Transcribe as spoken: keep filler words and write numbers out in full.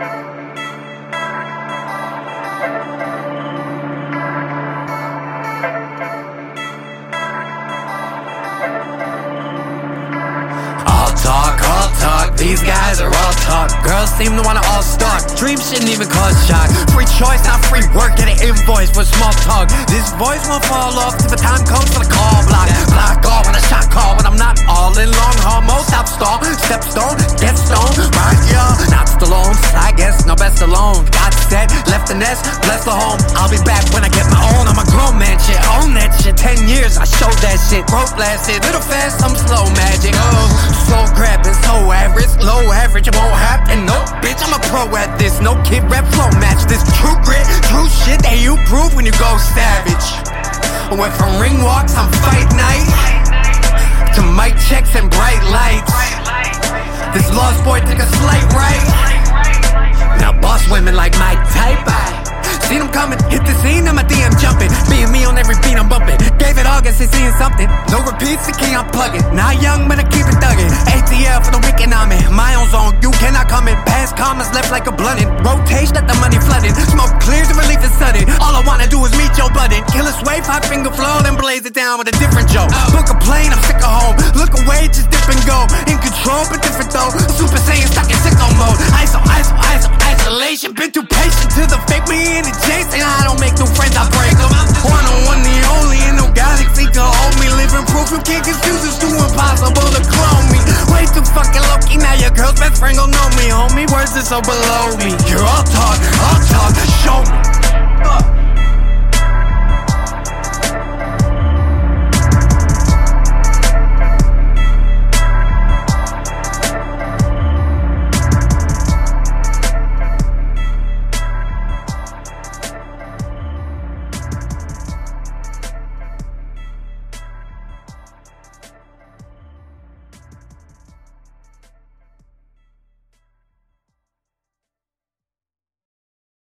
Talk, all talk, these guys are all talk. Girls seem to wanna all stalk. Dreams shouldn't even cause shock. Free choice, not free work, get an invoice for small talk. This voice won't fall off till the time comes for the call block. Block off when a shot call, when I'm not all in long haul. Most stop stall, step stone, get stone. Right, yeah, not alone, I guess, no best alone. Got set, left the nest, bless the home. I'll be back when I get my own. I'm a grown man, shit, own that shit. Ten years, I showed that shit. Rope blasted, little fast, some slow magic. Oh, so grabbing, so average, low average, it won't happen. No, bitch, I'm a pro at this. No kid rap flow match this. True grit, true shit that you prove when you go savage. Went from ring walks on fight night to mic checks and bright lights. This lost boy took a slight right. Now boss women like my type. I seen them coming, hit the scene, I'm a D M jumping. Being me on every beat I'm bumping. Gave it August, they seeing something. No repeats, the key I'm plugging. Not young, but I keep it thugging. A T L for the weekend I'm in. My own zone, you cannot come in. Past commas left like a blunted. Rotation, let the money flooding. Smoke clears, the relief is sudden. All I wanna do is meet your button. Kill a sway, five finger flow, then blaze it down with a different joke. Book a plane, I'm sick of home. Look away, just dip and go. In control, but different though. Super Saiyan stuck in sicko mode. I S O, I S O, I S O, isolation. Been too patient to the fake me in the Jason. I don't make new friends, I break them. One on one, the only, and no galaxy can hold me. Living proof, you can't confuse, it's too impossible to clone me. Way too fucking low-key, now your girl's best friend gon' know me, homie. Words are so below me. You're all talk, all talk, show me.